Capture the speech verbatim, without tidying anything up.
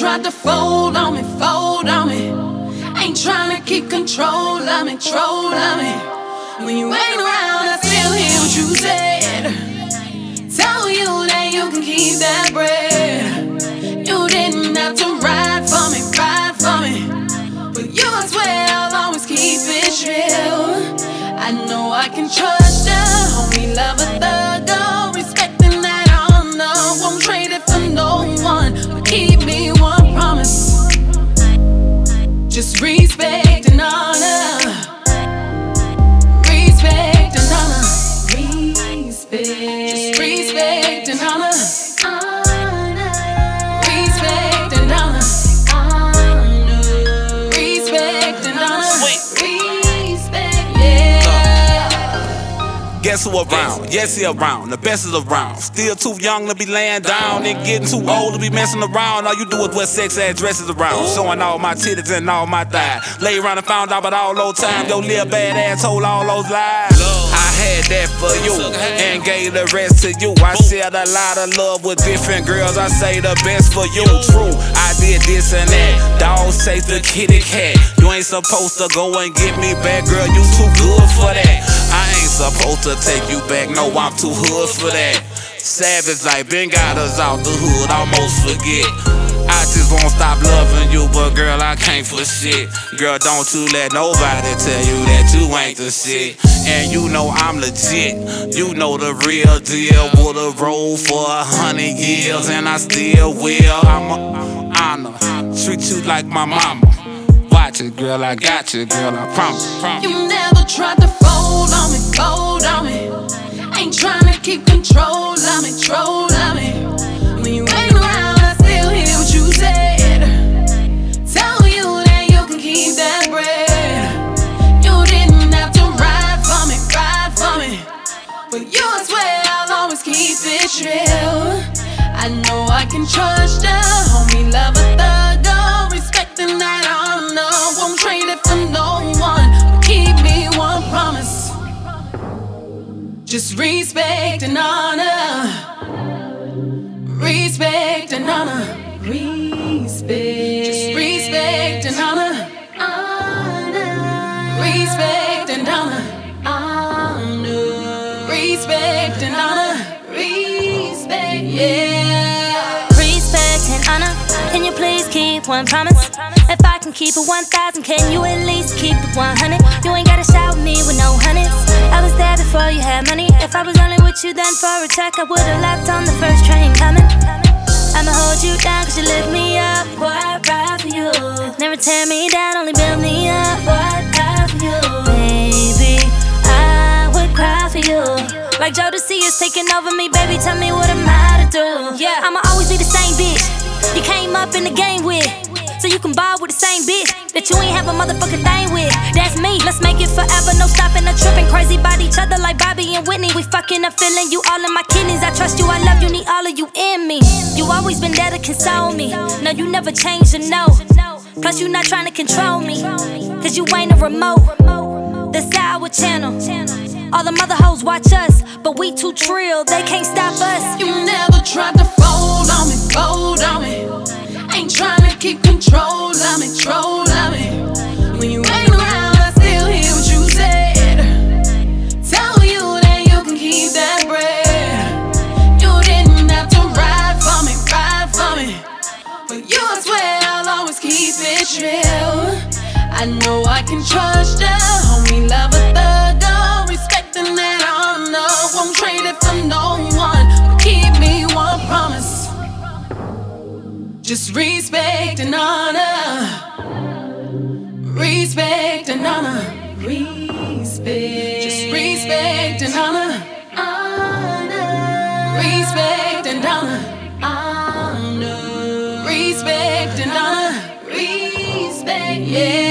tried to fold on me, fold on me. Ain't trying to keep control of me, control of me. When you ain't around, I still hear what you said. Tell you that you can keep that bread. You didn't have to ride for me, ride for me. But you, I swear, I'll always keep it real. I know I can trust ya, homie, love a thug, respecting that honor. Won't trade it for no one, but keep me one promise. Just respect and honor. Respect and honor. Respect. Just respect and honor. Honor. Respect and honor. Honor. Respect and honor. Respect, yeah. Guess who around? Yes, he around. The best is around. Still too young to be laying down and getting too old to be messing around. All you do is wear sex ass dresses around, showing all my titties and all my thighs. Lay around and found out about all those times your little bad ass told all those lies. I had that for you and gave the rest to you. I shared a lot of love with different girls. I say the best for you. True, I did this and that. Dogs chase the kitty cat. You ain't supposed to go and get me back, girl. You too good for that. I ain't supposed to take you back. No, I'm too hood for that. Savage like Ben got us out the hood, almost forget. I just won't stop loving you, but girl, I can't for shit. Girl, don't you let nobody tell you that you ain't the shit. And you know I'm legit, you know the real deal. Would've rolled for a hundred years, and I still will. I'm a honor, treat you like my mama. Watch it, girl, I got you, girl, I promise, promise. You never tried to fold on me, fold on me. Ain't trying to keep control of me, control of me. When you ain't around, I still hear what you said. Tell you that you can keep that bread. You didn't have to ride for me, ride for me. But you, I swear, I'll always keep it real. I know I can trust ya, homie, love a thug, respecting that honor. Won't trade it for no one, but keep me one promise. Just respect and honor. Respect and honor. Respect. Just respect and honor. Honor. Respect and honor. Honor. Respect and honor. Respect, yeah. Respect and honor. Can you please keep one promise? If I can keep it one thousand, can you at least keep it one hundred? You ain't gotta shout me with no hundreds. I was there before you had money. If I was only with you then for a check, I would've left on the first train coming. I'ma hold you down cause you lift me up. Boy, I'd ride for you. Never tear me down, only build me up. Boy, I'd die for you. Baby, I would cry for you. Like Jodeci is taking over me, baby, tell me what am I to do? Yeah, I'ma always be the same bitch you came up in the game with. So you can ball with the same bitch that you ain't have a motherfucking thing with. That's me, let's make it forever, no stopping or tripping. Crazy about each other like Bobby and Whitney. We fucking up, feeling you all in my kidneys. I trust you, I love you, need all of you in me. You always been there to console me. No, you never changed or no. Plus you not trying to control me, cause you ain't a remote. That's our channel. All the mother hoes watch us, but we too trill, they can't stop us. You never tried to fold on me, fold on me. Ain't trying to keep control of me, control of me. When you ain't around, I still hear what you said. Tell you that you can keep that bread. You didn't have to ride for me, ride for me. But you, I swear, I'll always keep it real. I know I can trust ya, homie, love a thug, respecting that honor. Won't trade it for no one, but keep me one promise. Just respect and honor. Respect and honor. Respect. Just respect and honor. Honor. Respect and honor. Honor. Respect and honor. Respect, yeah.